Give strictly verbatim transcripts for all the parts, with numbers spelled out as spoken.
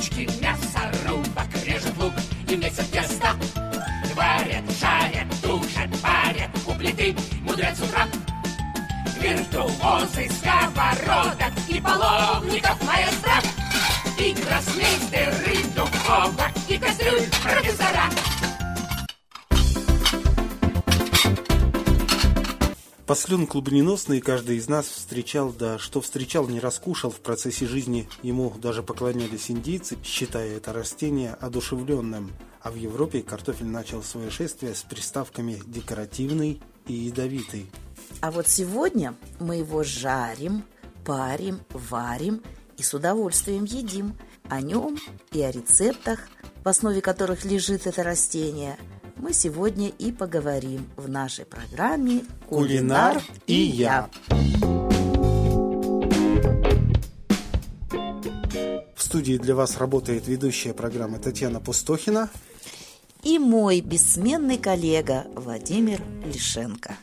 ручки мясорубок режет лук и месяц тесто. Варят, жарят, тушат, парят у плиты мудрец с утра. Виртуозы сковородок и половников маэстро. И гроссмейстеры духовок и кастрюль профессора. Послен клубненосный каждый из нас встречал, да что встречал, не раскушал. В процессе жизни ему даже поклонялись индейцы, считая это растение одушевленным. А в Европе картофель начал свое шествие с приставками «декоративный» и «ядовитый». А вот сегодня мы его жарим, парим, варим и с удовольствием едим. О нем и о рецептах, в основе которых лежит это растение, мы сегодня и поговорим в нашей программе «Кулинар и я». В студии для вас работает ведущая программы Татьяна Пустохина и мой бессменный коллега Владимир Лишенко.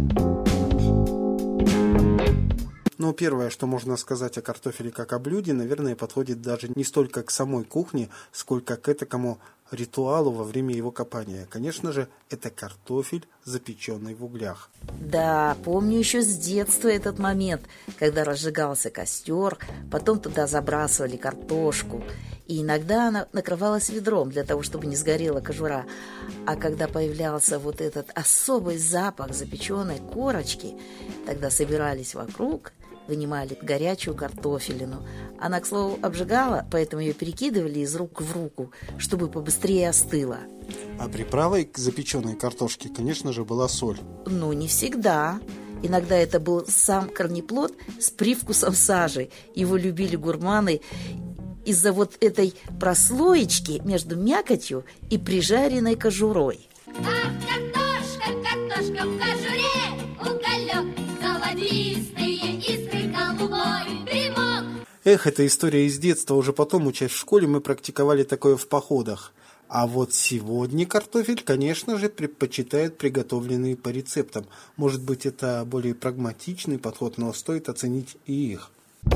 Но первое, что можно сказать о картофеле как о блюде, наверное, подходит даже не столько к самой кухне, сколько к этому ритуалу во время его копания. Конечно же, это картофель, запеченный в углях. Да, помню еще с детства этот момент, когда разжигался костер, потом туда забрасывали картошку, и иногда она накрывалась ведром для того, чтобы не сгорела кожура. А когда появлялся вот этот особый запах запеченной корочки, тогда собирались вокруг, вынимали горячую картофелину. Она, к слову, обжигала, поэтому ее перекидывали из рук в руку, чтобы побыстрее остыла. А приправой к запеченной картошке, конечно же, была соль. Ну, не всегда. Иногда это был сам корнеплод с привкусом сажи. Его любили гурманы из-за вот этой прослоечки между мякотью и прижаренной кожурой. Ах, картошка, картошка в кожуре, уголек золотистые искры голубой дымок. Эх, эта история из детства. Уже потом, учась в школе, мы практиковали такое в походах. А вот сегодня картофель, конечно же, предпочитает приготовленные по рецептам. Может быть, это более прагматичный подход, но стоит оценить и их.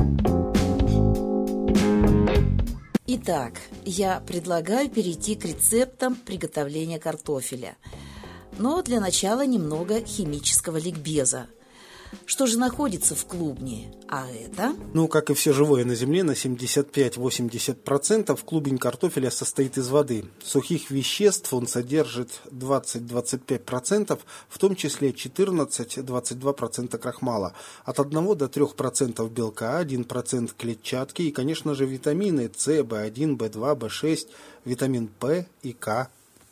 Итак, я предлагаю перейти к рецептам приготовления картофеля. Но для начала немного химического ликбеза. Что же находится в клубне? А это? Ну, как и все живое на земле, на семьдесят пять - восемьдесят процентов клубень картофеля состоит из воды. Сухих веществ он содержит двадцать - двадцать пять процентов, в том числе четырнадцать - двадцать два процента крахмала. От одного до трёх процентов белка, один процент клетчатки и, конечно же, витамины С, В один, В два, В шесть, витамин П и К.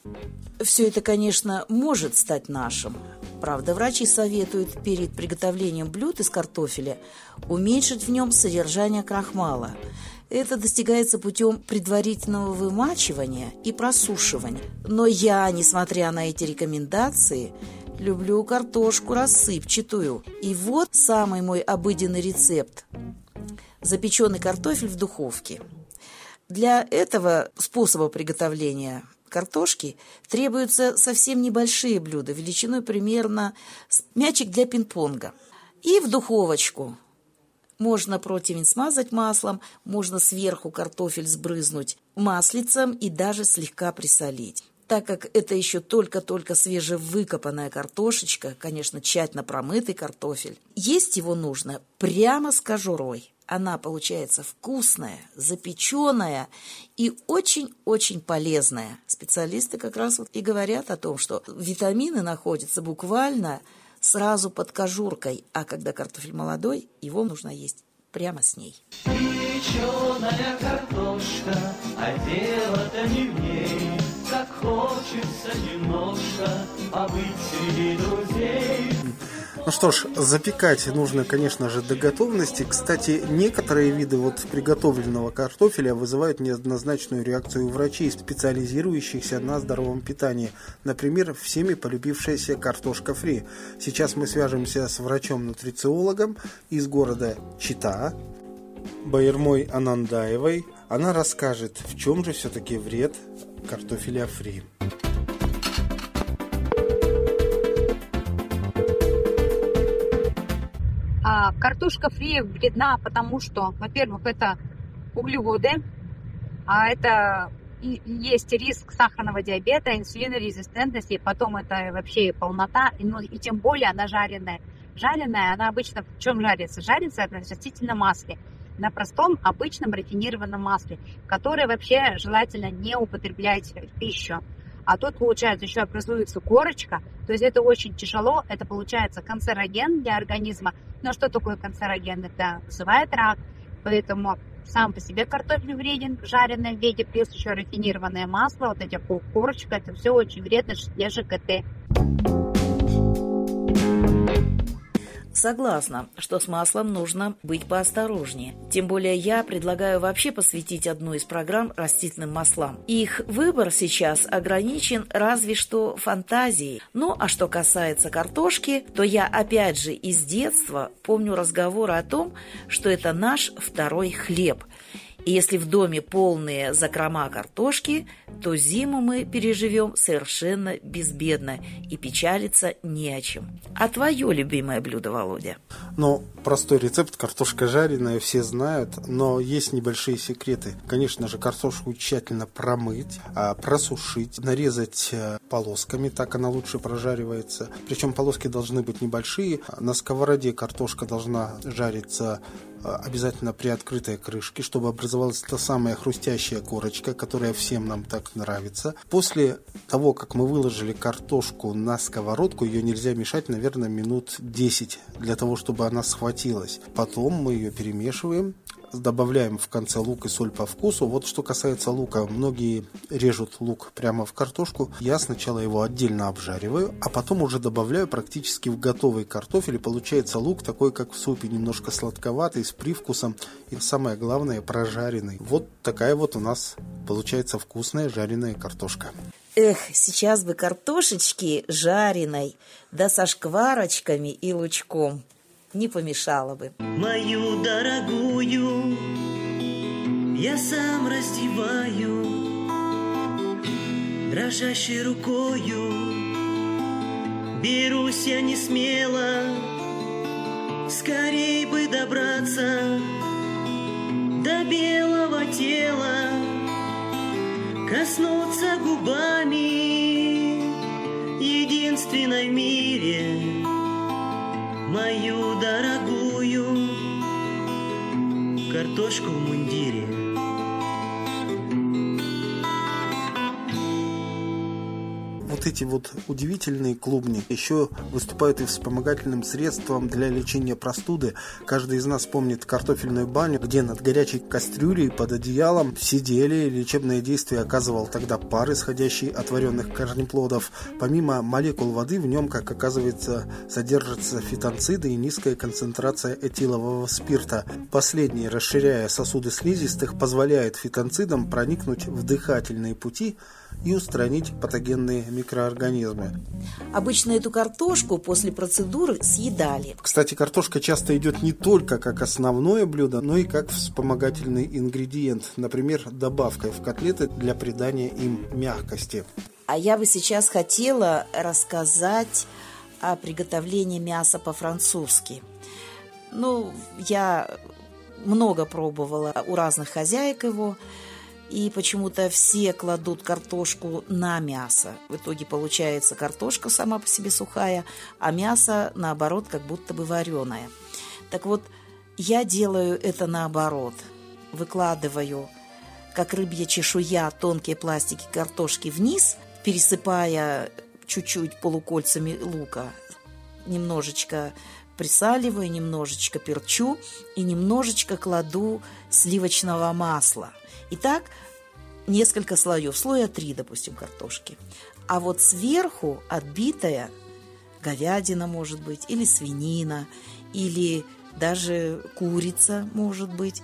Все это, конечно, может стать нашим. Правда, врачи советуют перед приготовлением блюд из картофеля уменьшить в нем содержание крахмала. Это достигается путем предварительного вымачивания и просушивания. Но я, несмотря на эти рекомендации, люблю картошку рассыпчатую. И вот самый мой обыденный рецепт. Запеченный картофель в духовке. Для этого способа приготовления картошки требуются совсем небольшие блюда, величиной примерно мячик для пинг-понга. И в духовочку. Можно противень смазать маслом, можно сверху картофель сбрызнуть маслицем и даже слегка присолить. Так как это еще только-только свежевыкопанная картошечка, конечно, тщательно промытый картофель, есть его нужно прямо с кожурой. Она получается вкусная, запеченная и очень-очень полезная. Специалисты как раз вот и говорят о том, что витамины находятся буквально сразу под кожуркой, а когда картофель молодой, его нужно есть прямо с ней. Печеная картошка, а дело-то не в ней, как хочется немножко побыть среди друзей. Ну что ж, запекать нужно, конечно же, до готовности. Кстати, некоторые виды вот приготовленного картофеля вызывают неоднозначную реакцию у врачей, специализирующихся на здоровом питании. Например, всеми полюбившаяся картошка фри. Сейчас мы свяжемся с врачом-нутрициологом из города Чита, Байырмой Анандаевой. Она расскажет, в чем же все-таки вред картофеля фри. Картошка фри вредна, потому что, во-первых, это углеводы, а это и есть риск сахарного диабета, инсулинорезистентности, потом это вообще полнота, ну, и тем более она жареная. Жареная, она обычно в чем жарится? Жарится на растительном масле, на простом, обычном рафинированном масле, которое вообще желательно не употреблять в пищу. А тут, получается, еще образуется корочка, то есть это очень тяжело, это получается канцероген для организма. Но что такое канцероген? Это вызывает рак, поэтому сам по себе картофель вреден в жареном виде, плюс еще рафинированное масло, вот эти корочка, это все очень вредно для ЖКТ. Согласна, что с маслом нужно быть поосторожнее. Тем более я предлагаю вообще посвятить одну из программ растительным маслам. Их выбор сейчас ограничен разве что фантазией. Ну, а что касается картошки, то я опять же из детства помню разговоры о том, что это наш второй хлеб. И если в доме полные закрома картошки, то зиму мы переживем совершенно безбедно и печалиться не о чем. А твое любимое блюдо, Володя? Ну, простой рецепт, картошка жареная, все знают, но есть небольшие секреты. Конечно же, картошку тщательно промыть, просушить, нарезать полосками, так она лучше прожаривается. Причем полоски должны быть небольшие. На сковороде картошка должна жариться обязательно при открытой крышке, чтобы образовалась та самая хрустящая корочка, которая всем нам так нравится. После того, как мы выложили картошку на сковородку, ее нельзя мешать, наверное, минут десять, для того, чтобы она схватилась. Потом мы ее перемешиваем, добавляем в конце лук и соль по вкусу. Вот что касается лука, многие режут лук прямо в картошку. Я сначала его отдельно обжариваю, а потом уже добавляю практически в готовый картофель. И получается лук такой, как в супе, немножко сладковатый, с привкусом и, самое главное, прожаренный. Вот такая вот у нас получается вкусная жареная картошка. Эх, сейчас бы картошечки жареной, да со шкварочками и лучком. Не помешало бы. Мою дорогую я сам раздеваю, дрожащей рукою берусь я не смело, скорей бы добраться до белого тела, коснуться губами единственной в мире мою дорогую картошку в мундире. Вот эти вот удивительные клубни еще выступают и вспомогательным средством для лечения простуды. Каждый из нас помнит картофельную баню, где над горячей кастрюлей под одеялом сидели. Лечебное действие оказывал тогда пар, исходящий от вареных корнеплодов. Помимо молекул воды в нем, как оказывается, содержатся фитонциды и низкая концентрация этилового спирта. Последний, расширяя сосуды слизистых, позволяет фитонцидам проникнуть в дыхательные пути и устранить патогенные микроорганизмы. Обычно эту картошку после процедуры съедали. Кстати, картошка часто идет не только как основное блюдо, но и как вспомогательный ингредиент, например, добавкой в котлеты для придания им мягкости. А я бы сейчас хотела рассказать о приготовлении мяса по-французски. Ну, я много пробовала у разных хозяек его, и почему-то все кладут картошку на мясо. В итоге получается картошка сама по себе сухая, а мясо, наоборот, как будто бы вареное. Так вот, я делаю это наоборот. Выкладываю, как рыбья чешуя, тонкие пластики картошки вниз, пересыпая чуть-чуть полукольцами лука. Немножечко присаливаю, немножечко перчу и немножечко кладу сливочного масла. Итак, несколько слоев, слоя три, допустим, картошки. А вот сверху отбитая говядина, может быть, или свинина, или даже курица, может быть.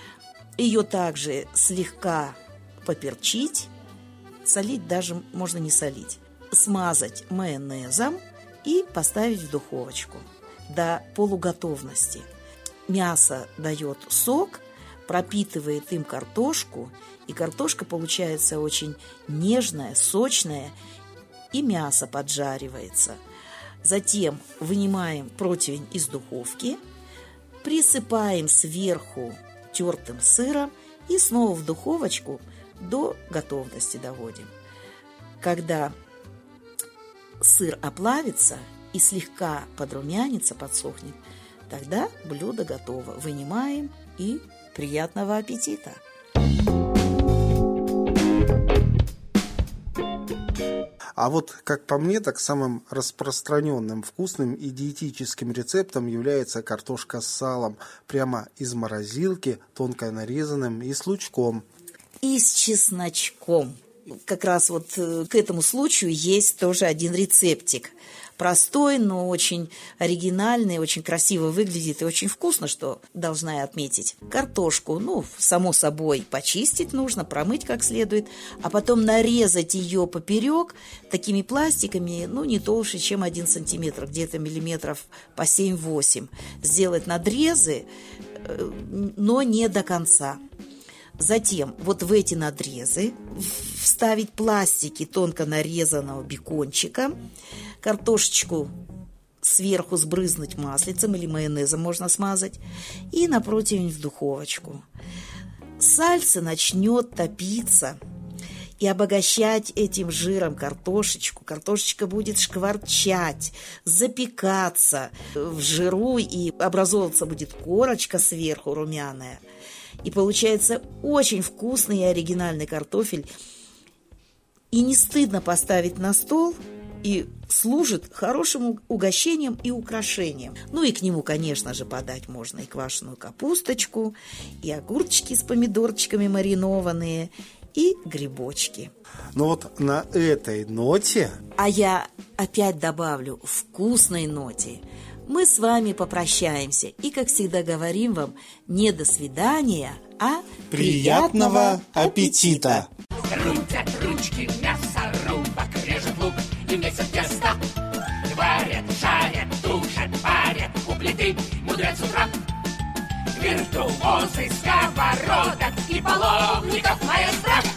Ее также слегка поперчить, солить даже можно не солить, смазать майонезом и поставить в духовочку до полуготовности. Мясо дает сок, пропитывает им картошку, и картошка получается очень нежная, сочная, и мясо поджаривается. Затем вынимаем противень из духовки, присыпаем сверху тертым сыром И снова в духовочку до готовности доводим. Когда сыр оплавится и слегка подрумянится, подсохнет, тогда блюдо готово. Вынимаем и приятного аппетита! А вот, как по мне, так самым распространенным, вкусным и диетическим рецептом является картошка с салом, прямо из морозилки, тонко нарезанным и с лучком. И с чесночком. Как раз вот к этому случаю есть тоже один рецептик. Простой, но очень оригинальный, очень красиво выглядит и очень вкусно, что должна я отметить. Картошку, ну, само собой, почистить нужно, промыть как следует, а потом нарезать ее поперек такими пластиками, ну, не толще, чем один сантиметр, где-то миллиметров по семь-восемь. Сделать надрезы, но не до конца. Затем вот в эти надрезы вставить пластики тонко нарезанного бекончика, картошечку сверху сбрызнуть маслицем или майонезом можно смазать и на противень в духовочку. Сальце начнет топиться и обогащать этим жиром картошечку. Картошечка будет шкварчать, запекаться в жиру, и образовываться будет корочка сверху румяная. И получается очень вкусный и оригинальный картофель. И не стыдно поставить на стол, и служит хорошим угощением и украшением. Ну и к нему, конечно же, подать можно и квашеную капусточку, и огурчики с помидорчиками маринованные, и грибочки. Ну вот на этой ноте... А я опять добавлю вкусной ноте. Мы с вами попрощаемся и, как всегда, говорим вам не до свидания, а приятного аппетита! Крутят ручки, мясорубок, режет лук и месяц тесто. Варят, жарят, тушат, парят у плиты, мудрят с утра. Виртуозы сковородок и половников маэстро.